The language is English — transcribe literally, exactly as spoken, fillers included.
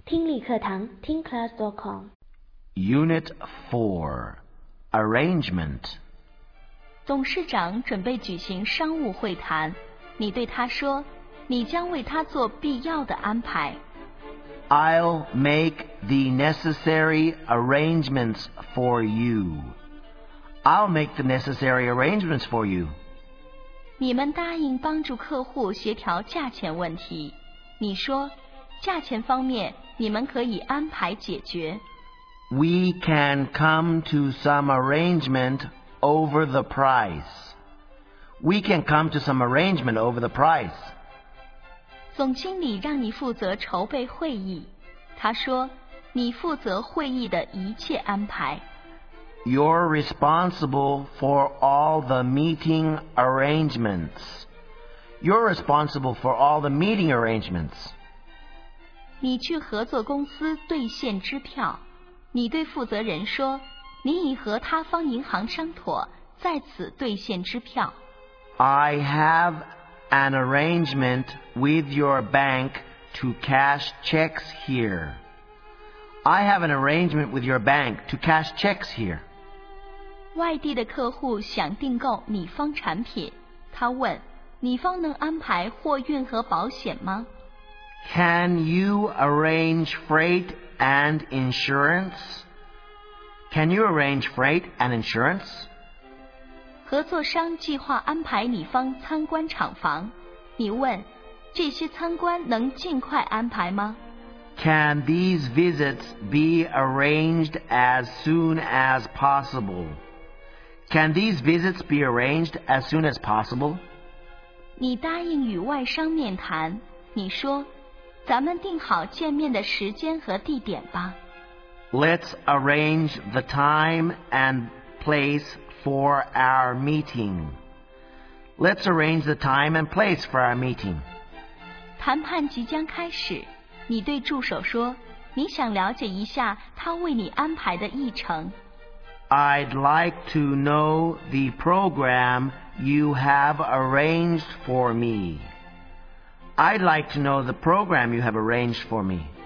听力课堂听 class dot com Unit four Arrangement 董事长准备举行商务会谈，你对他说，你将为他做必要的安排。 I'll make the necessary arrangements for you. I'll make the necessary arrangements for you. 你们答应帮助客户协调价钱问题，你说，价钱方面你们可以安排解决。 We can come to some arrangement over the price. We can come to some arrangement over the price. 总经理让你负责筹备会议，他说，你负责会议的一切安排。 You're responsible for all the meeting arrangements. You're responsible for all the meeting arrangements. 你去合作公司兑现支票，你对负责人说，你已和他方银行商妥，在此兑现支票。 I have an arrangement with your bank to cash checks here. I have an arrangement with your bank to cash checks here. 外地的客户想订购你方产品，他问，你方能安排货运和保险吗？ Can you arrange freight and insurance? Can you arrange freight and insurance? 合作商计划安排你方参观厂房，你问，这些参观能尽快安排吗？ Can these visits be arranged as soon as possible? Can these visits be arranged as soon as possible? 你答应与外商面谈，你说，咱们定好见面的时间和地点吧。 Let's arrange the time and place for our meeting. Let's arrange the time and place for our meeting. 谈判即将开始，你对助手说，你想了解一下他为你安排的议程。 I'd like to know the program you have arranged for me. I'd like to know the program you have arranged for me.